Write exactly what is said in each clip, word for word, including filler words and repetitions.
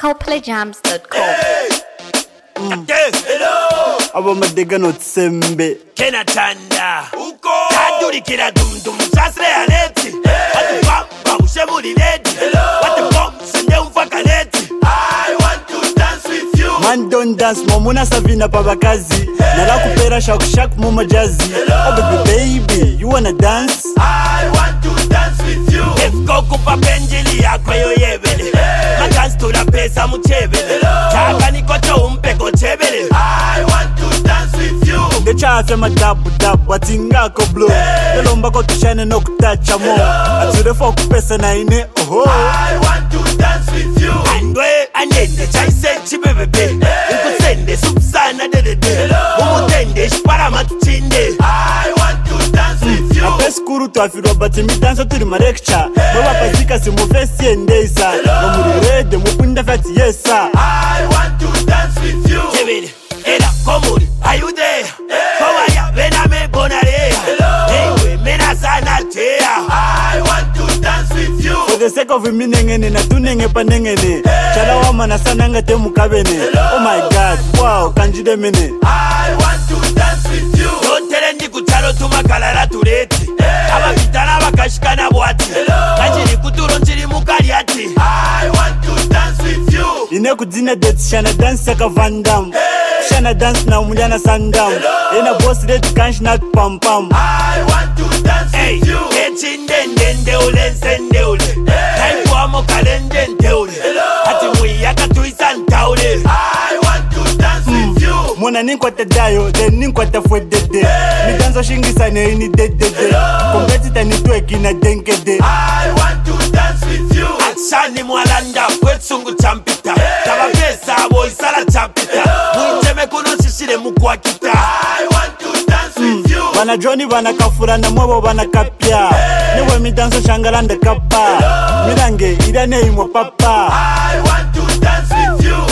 coplay jams dot com. Hey! Mm. Hello! Abo madega no tsembe Kena tanda Uko Kaduri kira dum dum Shasre aleti Watu bamba ushemuli ledi Watu bom sende umfakaleti I want to dance with you Man don't dance momuna savina pabakazi Nala kupera shaku shaku muma jazzy Oh baby baby you wanna dance I want to dance with you Efko kupa penjili yakwe yo yebele Madance to la pesa muchebele Chaka nikocho umpeko chebele I want to dance with you Ngechafe madabu dabu watingako blow Nelomba ko tushane no kutacha mo Ature fo kupesa na ine oho I want to dance with you Andwe anende chaise chibebebe Nkusende subsana dedede Umutende shpara matuchinde I want to dance with you Apeskuru tuafirwa bati mi danso turi marekcha Mwa pazika si mufesi endesa Nomuri rede mupunda fati yesa I want to dance with you Jebele, ela, komuri, are you there? Kowaya, vena me bonarea Ewe, mena sana tea I want to dance with you For the sake of me nengene na tunenge pa nengene Chala wama na sananga te mukabene Oh my god, wow, kanjide mene I want to dance with you Yotere ndi kuchalo tumakalala tureti Aba vitana bakashikana bwati Kajiri kuturo nchiri mukariati I want to dance with you Ine kudina date shana dance saka Van Damme Shana dance na umuliana Sandam Ina boss red kansh na pam pam I want to dance with you Echinde ndende ule nsende ule Taipu amo kalende nte ule Hati mwiyaka tuisa ntaule I want to dance with you Mona ninkwata dayo, then ninkwata fwe dede Mi danso shingisa ne ini dedede Kompetita nitweki na denkede I want to dance with you Akshani mwalanda kwetsungu champita Taba pesa abo isala champita Mwiteme kuno shishire mkwakita I want to dance with you Bana Johnny bana kafura na mwebo bana kapya Niwe mi danso shangalanda kapa Mirange irane imo papa I want to dance with you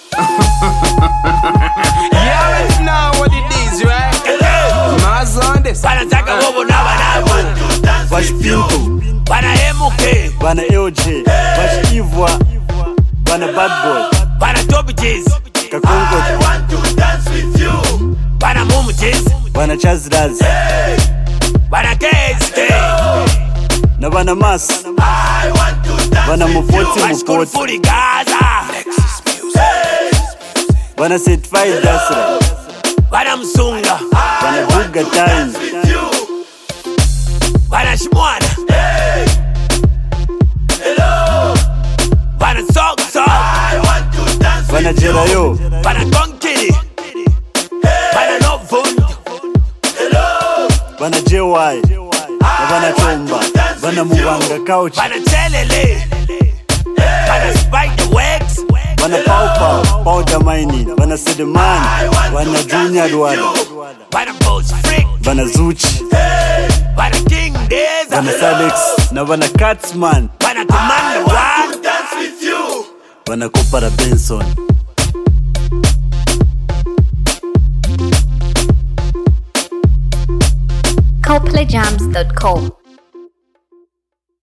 You already know what it is, right? Mazondes. Bana taka wobo na banabu Vash Pinto, Bana emuke bana L J Vash Ivwa, bana Bad Boy Bana Toby Jizz I Kakongo, want to dance with you Bana Mumu Jizz bana Chaz Raz Bana K S K Na bana Mas, I want to dance bana with Mupoti you Mashkuru Mupoti Furi Gaza Bana Certified Dasra Bana Msunga Bana Buga Time Bana Shimwana Bana Sok Sok Bana Jerayo Bana Konkiri Bana Novund Bana J Y Na bana Chomba Bana Mubanga Couch Bana Chelele Bana Spider Wax Bana Pau Pau, Pau Damaini Bana Sedeman, bana Junior Dwala Bana Boss Freak Bana Zuchi, Bana King Deza bana Salex Na bana Catsman, Bana Commander One Dance with you bana Kopara Benson coplay jams dot com.